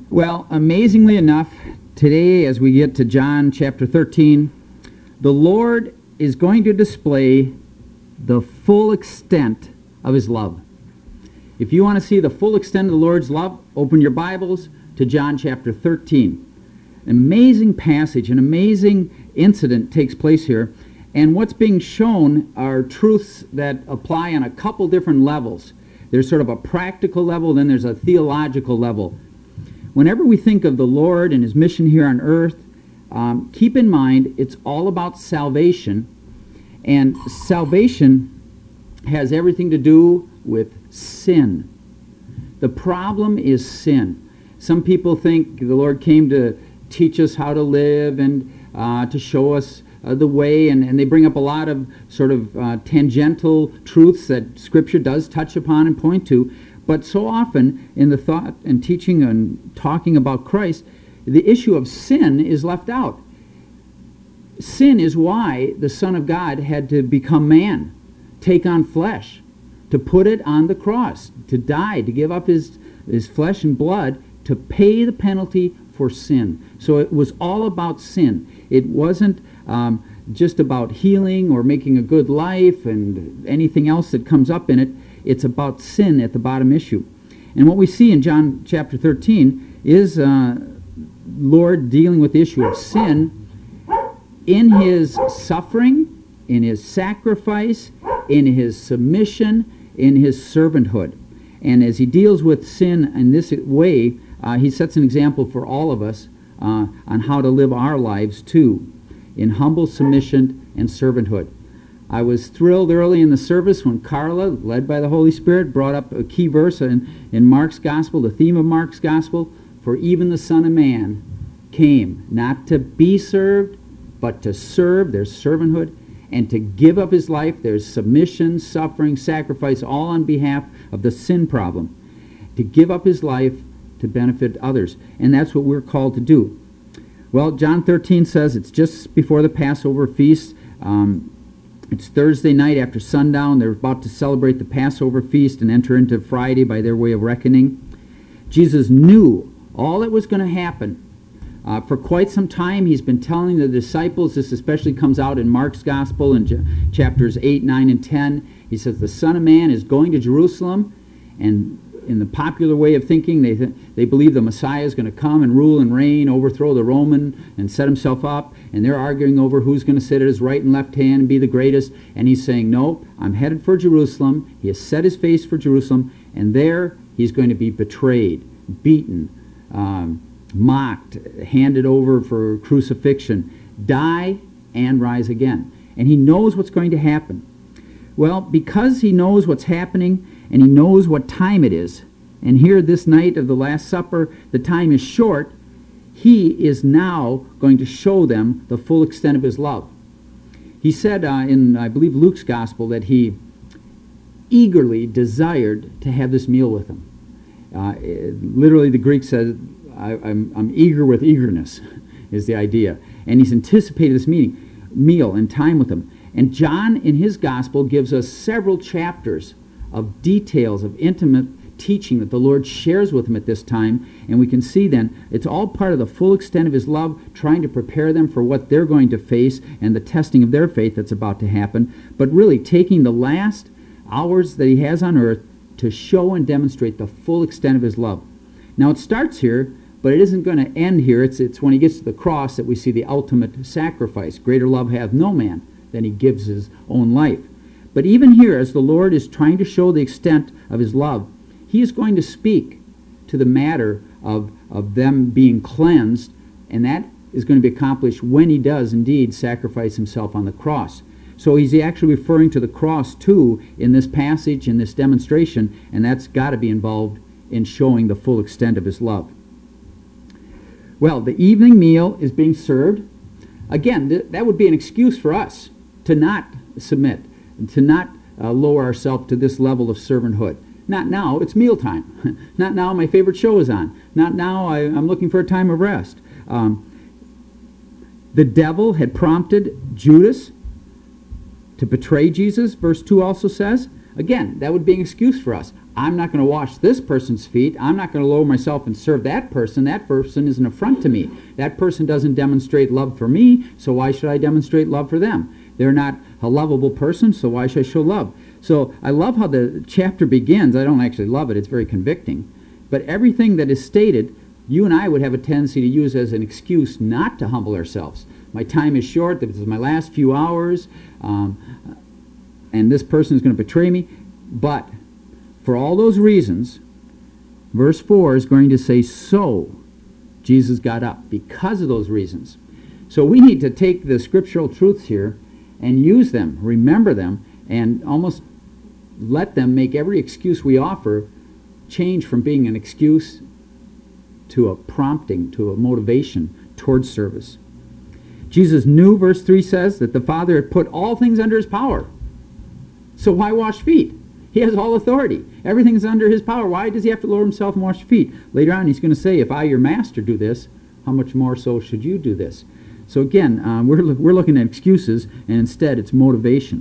Well, amazingly enough, today as we get to John chapter 13, the Lord is going to display the full extent of his love. If you want to see the full extent of the Lord's love, open your Bibles to John chapter 13. An amazing passage, an amazing incident takes place here, and what's being shown are truths that apply on a couple different levels. There's sort of a practical level, then there's a theological level. Whenever we think of the Lord and his mission here on earth, keep in mind it's all about salvation, and salvation has everything to do with sin. The problem is sin. Some people think the Lord came to teach us how to live and to show us the way, and they bring up a lot of sort of tangential truths that Scripture does touch upon and point to. But so often in the thought and teaching and talking about Christ, the issue of sin is left out. Sin is why the Son of God had to become man, take on flesh, to put it on the cross, to die, to give up his flesh and blood to pay the penalty for sin. So it was all about sin. It wasn't just about healing or making a good life and anything else that comes up in it. It's about sin at the bottom issue. And what we see in John chapter 13 is Lord dealing with the issue of sin in his suffering, in his sacrifice, in his submission, in his servanthood. And as he deals with sin in this way, he sets an example for all of us on how to live our lives too, in humble submission and servanthood. I was thrilled early in the service when Carla, led by the Holy Spirit, brought up a key verse in Mark's Gospel, the theme of Mark's Gospel, for even the Son of Man came not to be served, but to serve, there's servanthood, and to give up his life, there's submission, suffering, sacrifice, all on behalf of the sin problem. To give up his life to benefit others. And that's what we're called to do. Well, John 13 says it's just before the Passover feast. It's Thursday night after sundown. They're about to celebrate the Passover feast and enter into Friday by their way of reckoning. Jesus knew all that was going to happen. For quite some time, he's been telling the disciples, this especially comes out in Mark's Gospel in chapters 8, 9, and 10. He says, the Son of Man is going to Jerusalem, and in the popular way of thinking, they believe the Messiah is going to come and rule and reign, overthrow the Roman, and set himself up, and they're arguing over who's going to sit at his right and left hand and be the greatest, and he's saying, no, I'm headed for Jerusalem. He has set his face for Jerusalem, and there he's going to be betrayed, beaten, mocked, handed over for crucifixion, die, and rise again. And he knows what's going to happen. Well, because he knows what's happening, and he knows what time it is, and here this night of the Last Supper, the time is short, he is now going to show them the full extent of his love. He said in, I believe, Luke's Gospel that he eagerly desired to have this meal with them. Literally, the Greek said, I'm eager with eagerness, is the idea. And he's anticipated this meal and time with them. And John, in his Gospel, gives us several chapters of details of intimate teaching that the Lord shares with him at this time. And we can see then, it's all part of the full extent of his love, trying to prepare them for what they're going to face and the testing of their faith that's about to happen. But really taking the last hours that he has on earth to show and demonstrate the full extent of his love. Now it starts here, but it isn't going to end here. It's when he gets to the cross that we see the ultimate sacrifice. Greater love hath no man than he gives his own life. But even here, as the Lord is trying to show the extent of his love, he is going to speak to the matter of them being cleansed, and that is going to be accomplished when he does indeed sacrifice himself on the cross. So he's actually referring to the cross too in this passage, in this demonstration, and that's got to be involved in showing the full extent of his love. Well, the evening meal is being served. Again, that would be an excuse for us to not submit, to not lower ourselves to this level of servanthood. Not now, it's mealtime. Not now, my favorite show is on. Not now, I'm looking for a time of rest. The devil had prompted Judas to betray Jesus, verse 2 also says. Again, that would be an excuse for us. I'm not going to wash this person's feet. I'm not going to lower myself and serve that person. That person is an affront to me. That person doesn't demonstrate love for me, so why should I demonstrate love for them? They're not a lovable person, so why should I show love? So I love how the chapter begins. I don't actually love it. It's very convicting. But everything that is stated, you and I would have a tendency to use as an excuse not to humble ourselves. My time is short. This is my last few hours, and this person is going to betray me. But for all those reasons, verse 4 is going to say, so Jesus got up because of those reasons. So we need to take the scriptural truths here and use them, remember them, and almost let them make every excuse we offer change from being an excuse to a prompting, to a motivation towards service. Jesus knew, verse 3 says, that the Father had put all things under his power. So why wash feet? He has all authority. Everything's under his power. Why does he have to lower himself and wash feet? Later on he's going to say, if I, your master, do this, how much more so should you do this? So again, we're looking at excuses, and instead it's motivation.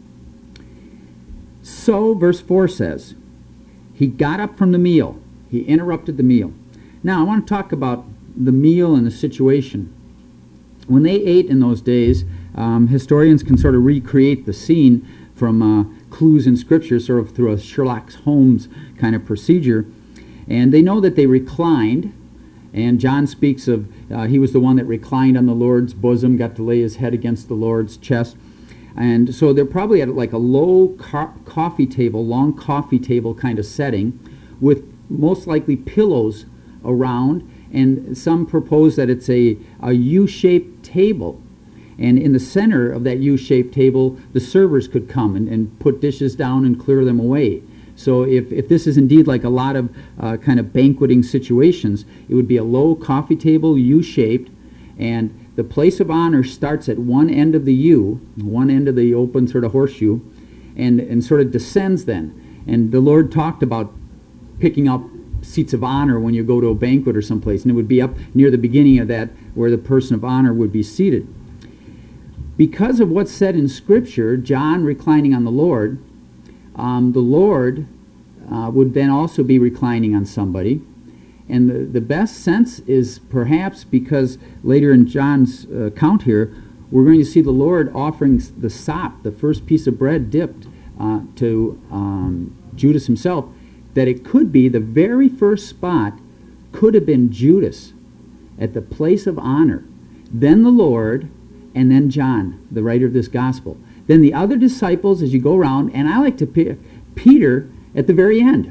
So, verse 4 says, he got up from the meal. He interrupted the meal. Now, I want to talk about the meal and the situation. When they ate in those days, historians can sort of recreate the scene from clues in Scripture, sort of through a Sherlock Holmes kind of procedure. And they know that they reclined, and John speaks of he was the one that reclined on the Lord's bosom, got to lay his head against the Lord's chest. And so they're probably at like a low coffee table, long coffee table kind of setting, with most likely pillows around, and some propose that it's a U-shaped table. And in the center of that U-shaped table, the servers could come and put dishes down and clear them away. So if this is indeed like a lot of kind of banqueting situations, it would be a low coffee table, U-shaped, and the place of honor starts at one end of the U, one end of the open sort of horseshoe, and sort of descends then. And the Lord talked about picking up seats of honor when you go to a banquet or someplace, and it would be up near the beginning of that where the person of honor would be seated. Because of what's said in Scripture, John reclining on the Lord would then also be reclining on somebody. And the best sense is perhaps because later in John's account here, we're going to see the Lord offering the sop, the first piece of bread dipped, to Judas himself, that it could be the very first spot could have been Judas at the place of honor, then the Lord, and then John, the writer of this gospel. Then the other disciples as you go around, and I like to pick Peter at the very end.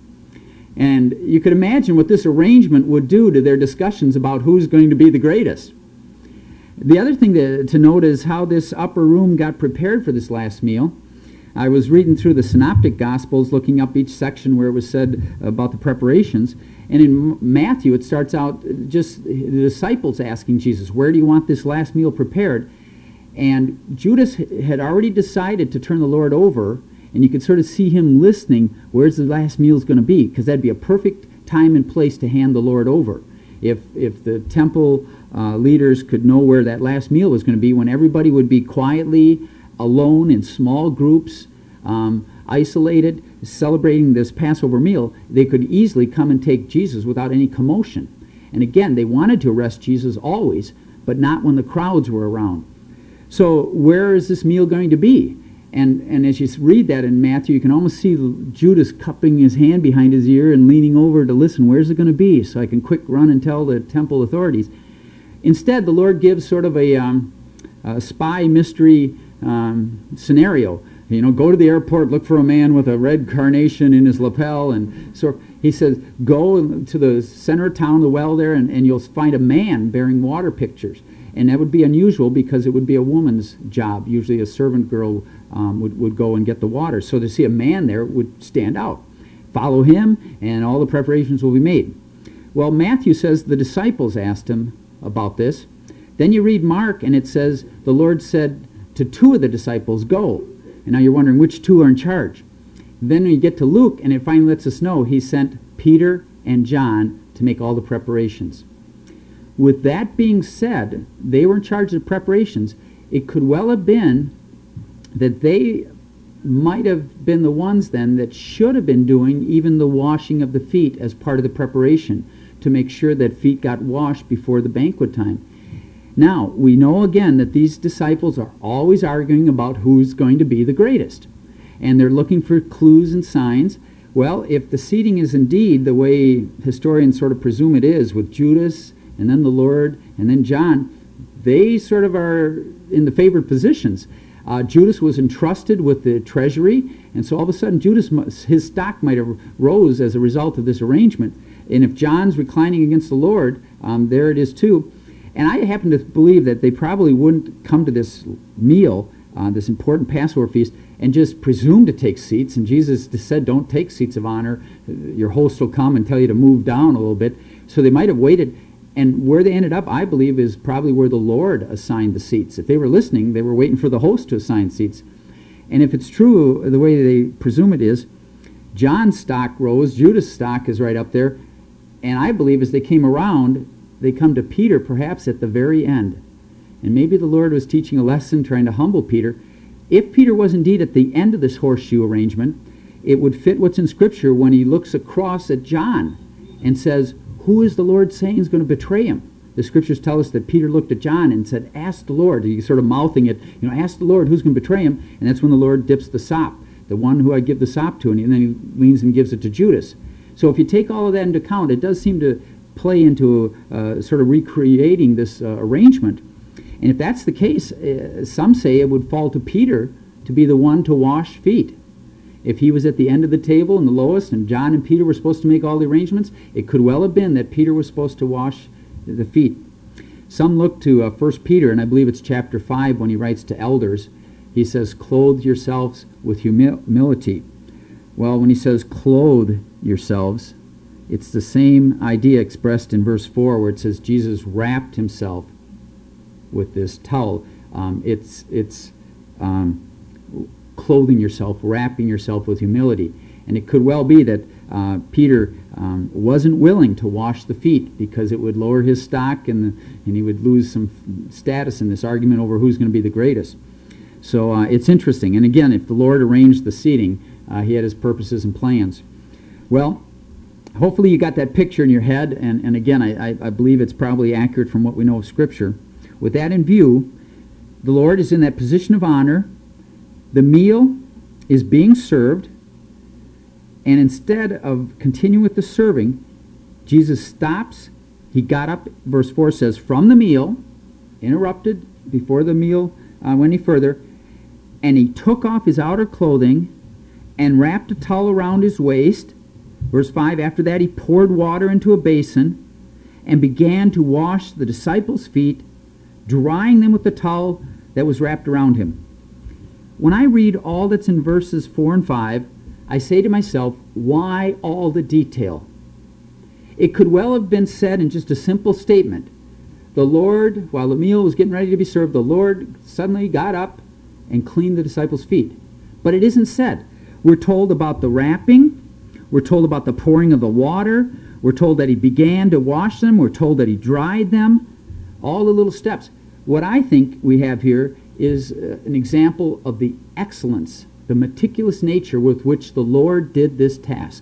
And you could imagine what this arrangement would do to their discussions about who's going to be the greatest. The other thing to note is how this upper room got prepared for this last meal. I was reading through the Synoptic Gospels, looking up each section where it was said about the preparations. And in Matthew, it starts out just the disciples asking Jesus, where do you want this last meal prepared? And Judas had already decided to turn the Lord over, and you could sort of see him listening, where's the last meal going to be? Because that'd be a perfect time and place to hand the Lord over. If the temple leaders could know where that last meal was going to be, when everybody would be quietly, alone, in small groups, isolated, celebrating this Passover meal, they could easily come and take Jesus without any commotion. And again, they wanted to arrest Jesus always, but not when the crowds were around. So where is this meal going to be? And as you read that in Matthew, you can almost see Judas cupping his hand behind his ear and leaning over to listen. Where's it going to be? So I can quick run and tell the temple authorities. Instead, the Lord gives sort of a spy mystery scenario. You know, go to the airport, look for a man with a red carnation in his lapel, and so he says, go to the center of town, the well there, and you'll find a man bearing water pitchers. And that would be unusual because it would be a woman's job. Usually a servant girl would go and get the water. So to see a man there would stand out. Follow him, and all the preparations will be made. Well, Matthew says the disciples asked him about this. Then you read Mark, and it says the Lord said to two of the disciples, go. And now you're wondering which two are in charge. Then when you get to Luke, and it finally lets us know, he sent Peter and John to make all the preparations. With that being said, they were in charge of the preparations. It could well have been that they might have been the ones then that should have been doing even the washing of the feet as part of the preparation to make sure that feet got washed before the banquet time. Now, we know again that these disciples are always arguing about who's going to be the greatest. And they're looking for clues and signs. Well, if the seating is indeed the way historians sort of presume it is, with Judas and then the Lord and then John, they sort of are in the favored positions. Judas was entrusted with the treasury, and so all of a sudden his stock might have rose as a result of this arrangement. And if John's reclining against the Lord, there it is too. And I happen to believe that they probably wouldn't come to this meal, this important Passover feast, and just presume to take seats. And Jesus said, don't take seats of honor. Your host will come and tell you to move down a little bit. So they might have waited. And where they ended up, I believe, is probably where the Lord assigned the seats. If they were listening, they were waiting for the host to assign seats. And if it's true, the way they presume it is, John's stock rose, Judas' stock is right up there. And I believe as they came around, they come to Peter perhaps at the very end. And maybe the Lord was teaching a lesson, trying to humble Peter. If Peter was indeed at the end of this horseshoe arrangement, it would fit what's in Scripture when he looks across at John and says, who is the Lord saying is going to betray him? The Scriptures tell us that Peter looked at John and said, ask the Lord. He's sort of mouthing it, ask the Lord who's going to betray him. And that's when the Lord dips the sop, the one who I give the sop to, and then he leans and gives it to Judas. So if you take all of that into account, it does seem to play into sort of recreating this arrangement. And if that's the case, some say it would fall to Peter to be the one to wash feet. If he was at the end of the table and the lowest, and John and Peter were supposed to make all the arrangements, it could well have been that Peter was supposed to wash the feet. Some look to 1 Peter, and I believe it's chapter 5 when he writes to elders. He says, clothe yourselves with humility. Well, when he says clothe yourselves, it's the same idea expressed in verse 4 where it says Jesus wrapped himself with this towel. It's clothing yourself, wrapping yourself with humility. And it could well be that Peter wasn't willing to wash the feet because it would lower his stock and he would lose some status in this argument over who's going to be the greatest. So it's interesting. And again, if the Lord arranged the seating, he had his purposes and plans. Well, hopefully you got that picture in your head. And again, I believe it's probably accurate from what we know of Scripture. With that in view, the Lord is in that position of honor. The meal is being served, and instead of continuing with the serving, Jesus stops. He got up, verse 4 says, from the meal, interrupted before the meal went any further, and he took off his outer clothing and wrapped a towel around his waist. Verse 5, after that he poured water into a basin and began to wash the disciples' feet, drying them with the towel that was wrapped around him. When I read all that's in verses 4 and 5, I say to myself, why all the detail? It could well have been said in just a simple statement. The Lord, while the meal was getting ready to be served, the Lord suddenly got up and cleaned the disciples' feet. But it isn't said. We're told about the wrapping. We're told about the pouring of the water. We're told that he began to wash them. We're told that he dried them. All the little steps. What I think we have here is an example of the excellence, the meticulous nature with which the Lord did this task.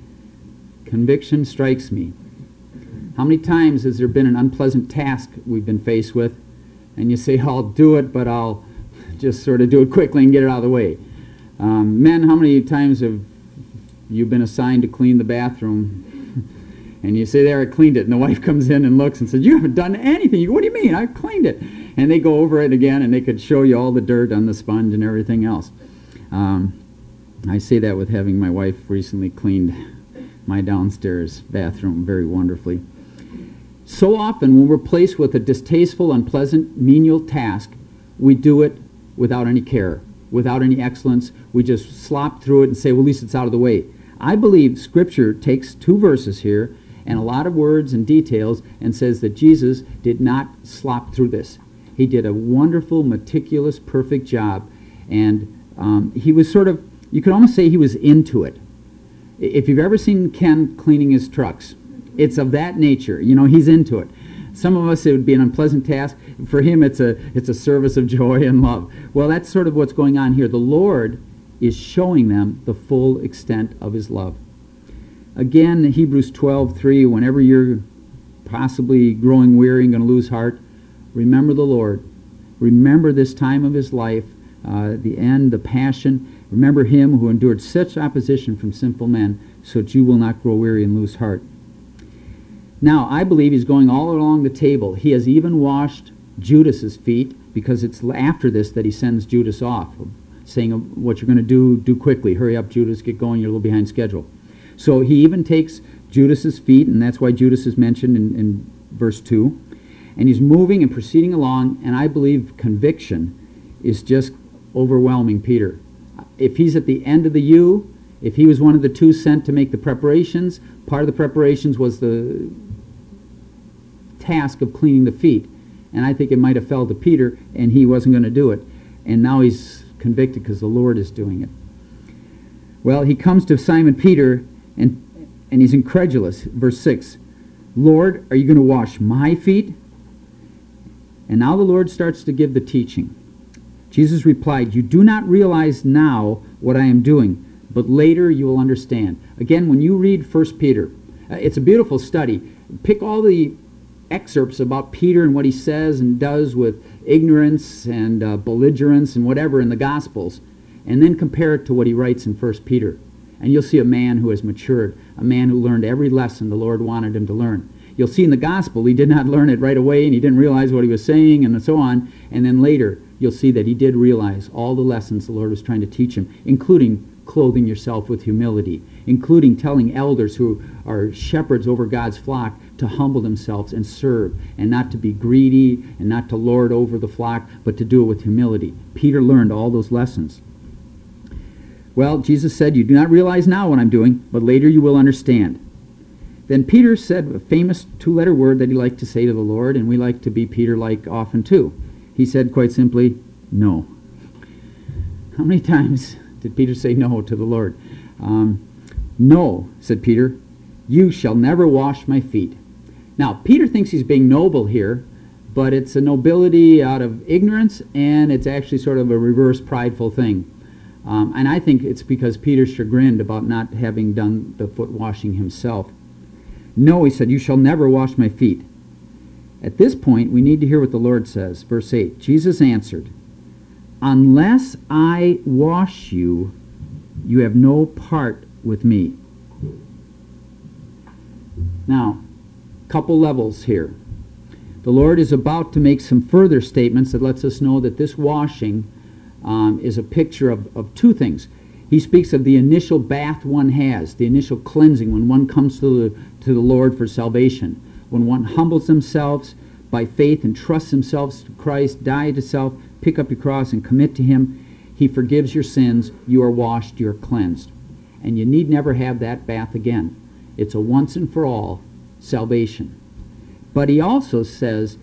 Conviction strikes me. How many times has there been an unpleasant task we've been faced with, and you say, I'll do it, but I'll just sort of do it quickly and get it out of the way? Men, how many times have you been assigned to clean the bathroom, and you say, there, I cleaned it, and the wife comes in and looks and says, you haven't done anything. You go, what do you mean? I cleaned it. And they go over it again, and they could show you all the dirt on the sponge and everything else. I say that with having my wife recently cleaned my downstairs bathroom very wonderfully. So often when we're placed with a distasteful, unpleasant, menial task, we do it without any care, without any excellence. We just slop through it and say, well, at least it's out of the way. I believe Scripture takes 2 verses here and a lot of words and details and says that Jesus did not slop through this. He did a wonderful, meticulous, perfect job. And he was sort of, you could almost say he was into it. If you've ever seen Ken cleaning his trucks, it's of that nature. He's into it. Some of us, it would be an unpleasant task. For him, it's a service of joy and love. Well, that's sort of what's going on here. The Lord is showing them the full extent of his love. Again, Hebrews 12:3, whenever you're possibly growing weary and going to lose heart, remember the Lord. Remember this time of his life, the end, the passion. Remember him who endured such opposition from sinful men, so that you will not grow weary and lose heart. Now, I believe he's going all along the table. He has even washed Judas's feet, because it's after this that he sends Judas off, saying, what you're going to do quickly. Hurry up, Judas, get going, you're a little behind schedule. So he even takes Judas's feet, and that's why Judas is mentioned in verse 2. And he's moving and proceeding along, and I believe conviction is just overwhelming Peter. If he's at the end of the U, if he was one of the two sent to make the preparations, part of the preparations was the task of cleaning the feet. And I think it might have fell to Peter, and he wasn't going to do it. And now he's convicted because the Lord is doing it. Well, he comes to Simon Peter, and he's incredulous. Verse 6, Lord, are you going to wash my feet? And now the Lord starts to give the teaching. Jesus replied, you do not realize now what I am doing, but later you will understand. Again, when you read 1 Peter, it's a beautiful study. Pick all the excerpts about Peter and what he says and does with ignorance and belligerence and whatever in the Gospels, and then compare it to what he writes in 1 Peter. And you'll see a man who has matured, a man who learned every lesson the Lord wanted him to learn. You'll see in the Gospel he did not learn it right away, and he didn't realize what he was saying, and so on. And then later you'll see that he did realize all the lessons the Lord was trying to teach him, including clothing yourself with humility, including telling elders who are shepherds over God's flock to humble themselves and serve, and not to be greedy and not to lord over the flock, but to do it with humility. Peter learned all those lessons. Well, Jesus said, you do not realize now what I'm doing, but later you will understand. Then Peter said a famous two-letter word that he liked to say to the Lord, and we like to be Peter-like often too. He said quite simply, no. How many times did Peter say no to the Lord? No, said Peter, you shall never wash my feet. Now, Peter thinks he's being noble here, but it's a nobility out of ignorance, and it's actually sort of a reverse prideful thing. And I think it's because Peter's chagrined about not having done the foot washing himself. No, he said, you shall never wash my feet. At this point, we need to hear what the Lord says. Verse 8, Jesus answered, unless I wash you, you have no part with me. Now, couple levels here. The Lord is about to make some further statements that lets us know that this washing is a picture of two things. He speaks of the initial bath one has, the initial cleansing when one comes to the Lord for salvation. When one humbles themselves by faith and trusts themselves to Christ, die to self, pick up your cross and commit to him, he forgives your sins, you are washed, you are cleansed. And you need never have that bath again. It's a once and for all salvation. But he also says,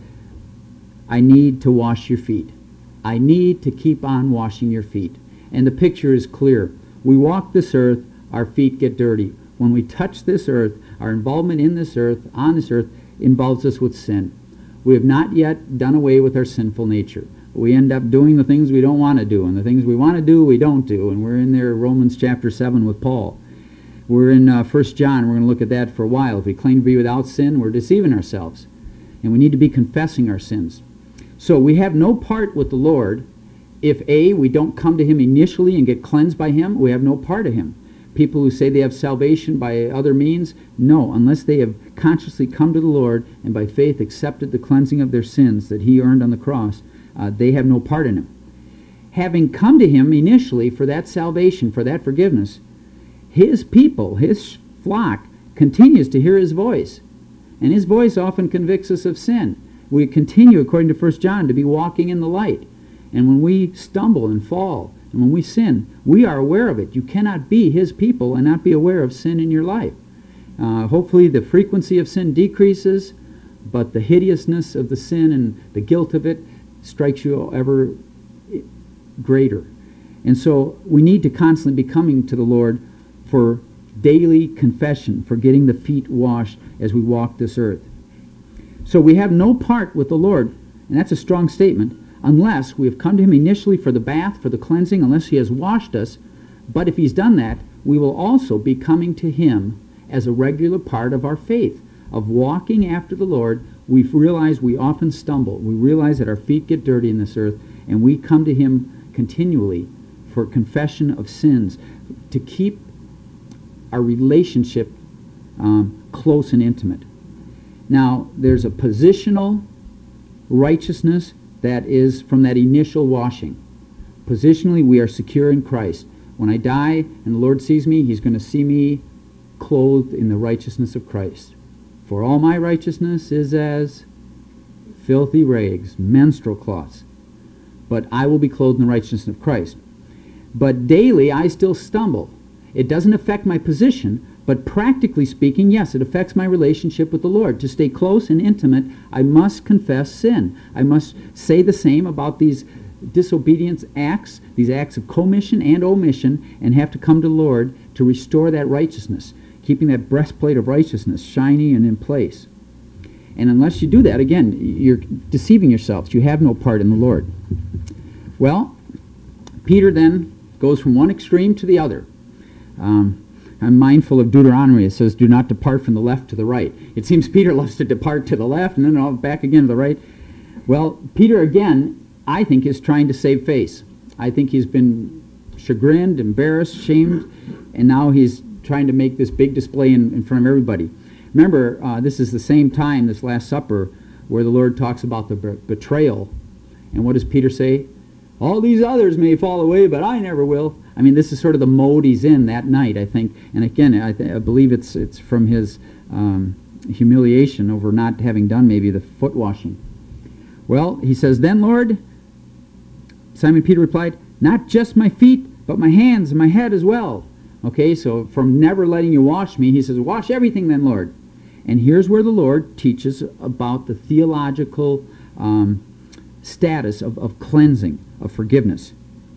I need to wash your feet. I need to keep on washing your feet. And the picture is clear. We walk this earth, our feet get dirty. When we touch this earth, our involvement in this earth, on this earth, involves us with sin. We have not yet done away with our sinful nature. We end up doing the things we don't want to do, and the things we want to do, we don't do. And we're in there, Romans chapter 7 with Paul. We're in 1 John. We're going to look at that for a while. If we claim to be without sin, we're deceiving ourselves. And we need to be confessing our sins. So we have no part with the Lord. If A, we don't come to him initially and get cleansed by him, we have no part of him. People who say they have salvation by other means, no, unless they have consciously come to the Lord and by faith accepted the cleansing of their sins that he earned on the cross, they have no part in him. Having come to him initially for that salvation, for that forgiveness, his people, his flock, continues to hear his voice. And his voice often convicts us of sin. We continue, according to 1 John, to be walking in the light. And when we stumble and fall, and when we sin, we are aware of it. You cannot be his people and not be aware of sin in your life. Hopefully the frequency of sin decreases, but the hideousness of the sin and the guilt of it strikes you ever greater. And so we need to constantly be coming to the Lord for daily confession, for getting the feet washed as we walk this earth. So we have no part with the Lord, and that's a strong statement, unless we have come to him initially for the bath, for the cleansing, unless he has washed us But if he's done that, we will also be coming to him as a regular part of our faith, of walking after the Lord. We realize we often stumble. We realize that our feet get dirty in this earth, and we come to him continually for confession of sins, to keep our relationship close and intimate. Now, there's a positional righteousness that is from that initial washing. Positionally, we are secure in Christ. When I die and the Lord sees me, he's going to see me clothed in the righteousness of Christ. For all my righteousness is as filthy rags, menstrual cloths. But I will be clothed in the righteousness of Christ. But daily I still stumble. It doesn't affect my position, but practically speaking, yes, it affects my relationship with the Lord. To stay close and intimate, I must confess sin. I must say the same about these disobedience acts, these acts of commission and omission, and have to come to the Lord to restore that righteousness, keeping that breastplate of righteousness shiny and in place. And unless you do that, again, you're deceiving yourselves. You have no part in the Lord. Well, Peter then goes from one extreme to the other. I'm mindful of Deuteronomy. It says, do not depart from the left to the right. It seems Peter loves to depart to the left and then back again to the right. Well, Peter, again, I think is trying to save face. I think he's been chagrined, embarrassed, shamed, and now he's trying to make this big display in front of everybody. Remember, this is the same time, this Last Supper, where the Lord talks about the betrayal. And what does Peter say? All these others may fall away, but I never will. I mean, this is sort of the mode he's in that night, I think. And again, I believe it's from his humiliation over not having done maybe the foot washing. Well, he says, then, Lord, Simon Peter replied, not just my feet, but my hands and my head as well. Okay, so from never letting you wash me, he says, wash everything then, Lord. And here's where the Lord teaches about the theological status of cleansing, of forgiveness.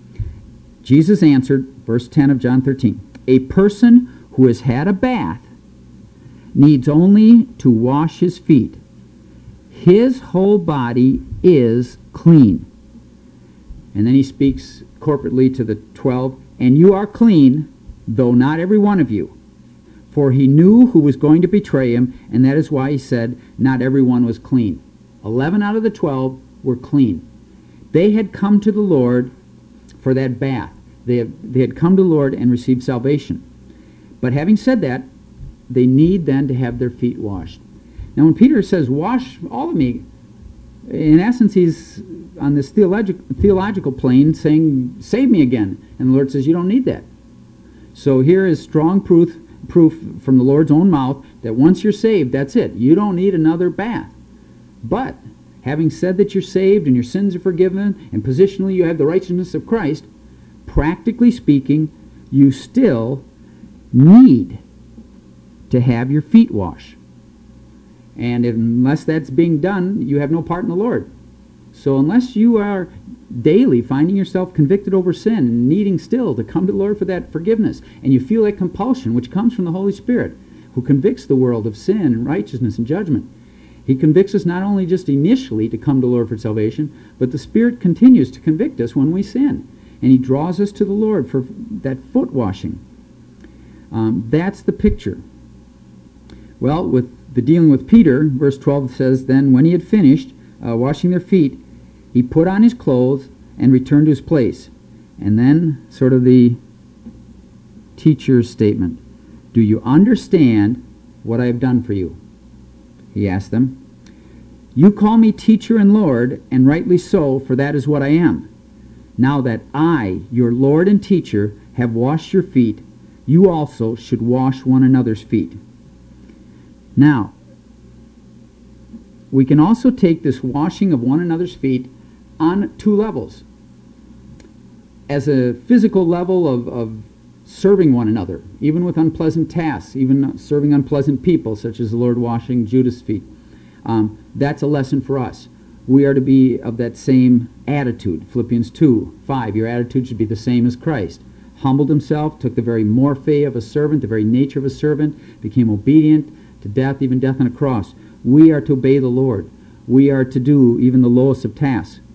Jesus answered, verse 10 of John 13, a person who has had a bath needs only to wash his feet. His whole body is clean. And then he speaks corporately to the 12, and you are clean, though not every one of you. For he knew who was going to betray him, and that is why he said not everyone was clean. 11 out of the 12 were clean. They had come to the Lord for that bath. They had come to the Lord and received salvation. But having said that, they need then to have their feet washed. Now when Peter says, wash all of me, in essence he's on this theological plane saying, save me again. And the Lord says, you don't need that. So here is strong proof from the Lord's own mouth that once you're saved, that's it. You don't need another bath. But having said that you're saved and your sins are forgiven and positionally you have the righteousness of Christ, practically speaking, you still need to have your feet washed. And unless that's being done, you have no part in the Lord. So unless you are daily finding yourself convicted over sin and needing still to come to the Lord for that forgiveness, and you feel that compulsion which comes from the Holy Spirit, who convicts the world of sin and righteousness and judgment. He convicts us not only just initially to come to the Lord for salvation, but the Spirit continues to convict us when we sin. And he draws us to the Lord for that foot washing. That's the picture. Well, with the dealing with Peter, verse 12 says, then when he had finished washing their feet, he put on his clothes and returned to his place. And then sort of the teacher's statement. Do you understand what I have done for you? He asked them. You call me teacher and Lord, and rightly so, for that is what I am. Now that I, your Lord and teacher, have washed your feet, you also should wash one another's feet. Now, we can also take this washing of one another's feet on two levels. As a physical level of serving one another, even with unpleasant tasks, even serving unpleasant people, such as the Lord washing Judas' feet. That's a lesson for us. We are to be of that same attitude. Philippians 2:5, your attitude should be the same as Christ. Humbled himself, took the very morphe of a servant, the very nature of a servant, became obedient to death, even death on a cross. We are to obey the Lord. We are to do even the lowest of tasks.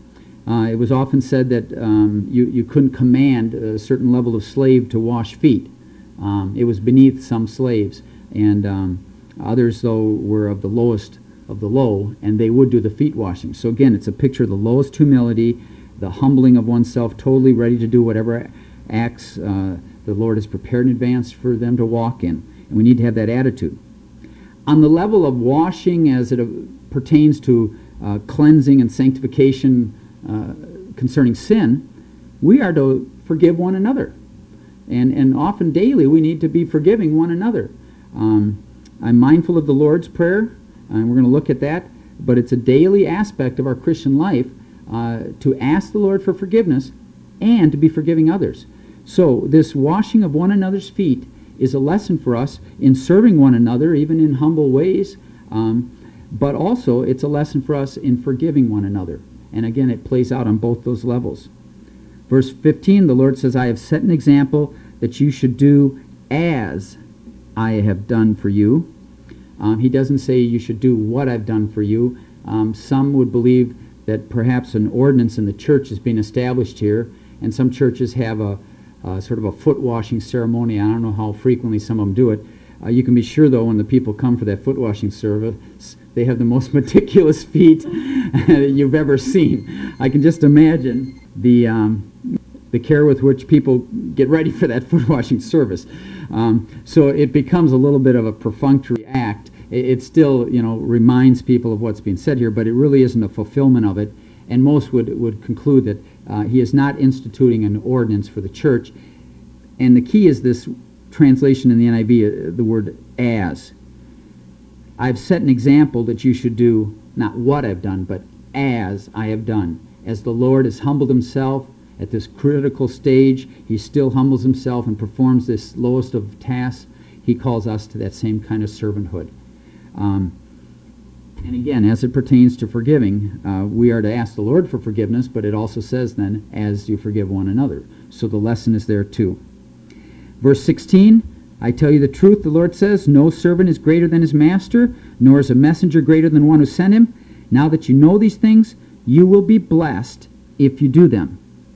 It was often said that you couldn't command a certain level of slave to wash feet. It was beneath some slaves, and others, though, were of the lowest of the low, and they would do the feet washing. So again, it's a picture of the lowest humility, the humbling of oneself, totally ready to do whatever acts the Lord has prepared in advance for them to walk in. And we need to have that attitude. On the level of washing as it pertains to cleansing and sanctification concerning sin, we are to forgive one another. And often daily we need to be forgiving one another. I'm mindful of the Lord's Prayer, and we're going to look at that, but it's a daily aspect of our Christian life to ask the Lord for forgiveness and to be forgiving others. So this washing of one another's feet is a lesson for us in serving one another, even in humble ways, but also it's a lesson for us in forgiving one another. And again, it plays out on both those levels. Verse 15, the Lord says, I have set an example that you should do as I have done for you. He doesn't say you should do what I've done for you. Some would believe that perhaps an ordinance in the church is being established here, and some churches have a sort of a foot washing ceremony. I don't know how frequently some of them do it. You can be sure, though, when the people come for that foot washing service, they have the most meticulous feet that you've ever seen. I can just imagine the care with which people get ready for that foot washing service. So it becomes a little bit of a perfunctory act. It still, reminds people of what's being said here, but it really isn't a fulfillment of it. And most would conclude that he is not instituting an ordinance for the church. And the key is this translation in the NIV, the word as. I've set an example that you should do not what I've done, but as I have done. As the Lord has humbled himself at this critical stage, he still humbles himself and performs this lowest of tasks. He calls us to that same kind of servanthood. And again, as it pertains to forgiving, we are to ask the Lord for forgiveness, but it also says then, as you forgive one another. So the lesson is there too. Verse 16, I tell you the truth, the Lord says, no servant is greater than his master, nor is a messenger greater than one who sent him. Now that you know these things, you will be blessed if you do them.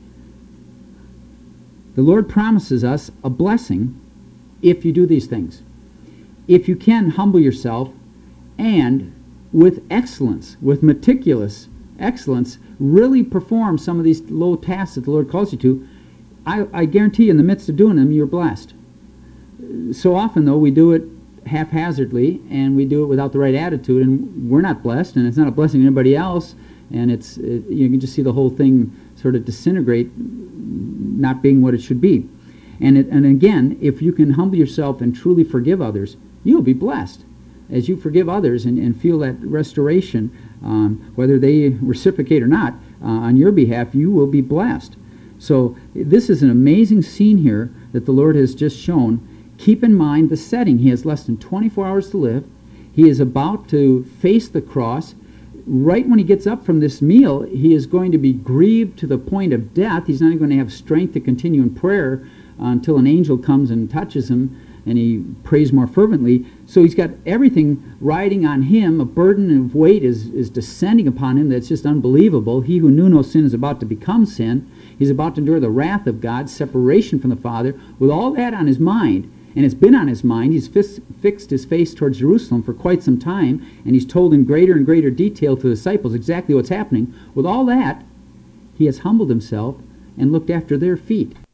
The Lord promises us a blessing if you do these things. If you can humble yourself and with excellence, with meticulous excellence, really perform some of these low tasks that the Lord calls you to, I guarantee you in the midst of doing them, you're blessed. So often, though, we do it haphazardly, and we do it without the right attitude, and we're not blessed, and it's not a blessing to anybody else, and you can just see the whole thing sort of disintegrate, not being what it should be. And again, if you can humble yourself and truly forgive others, you'll be blessed. As you forgive others and feel that restoration, whether they reciprocate or not, on your behalf, you will be blessed. So this is an amazing scene here that the Lord has just shown. Keep in mind the setting. He has less than 24 hours to live. He is about to face the cross. Right when he gets up from this meal, he is going to be grieved to the point of death. He's not going to have strength to continue in prayer until an angel comes and touches him and he prays more fervently. So he's got everything riding on him. A burden of weight is descending upon him that's just unbelievable. He who knew no sin is about to become sin. He's about to endure the wrath of God, separation from the Father, with all that on his mind. And it's been on his mind. He's fixed his face towards Jerusalem for quite some time, and he's told in greater and greater detail to the disciples exactly what's happening. With all that, he has humbled himself and looked after their feet.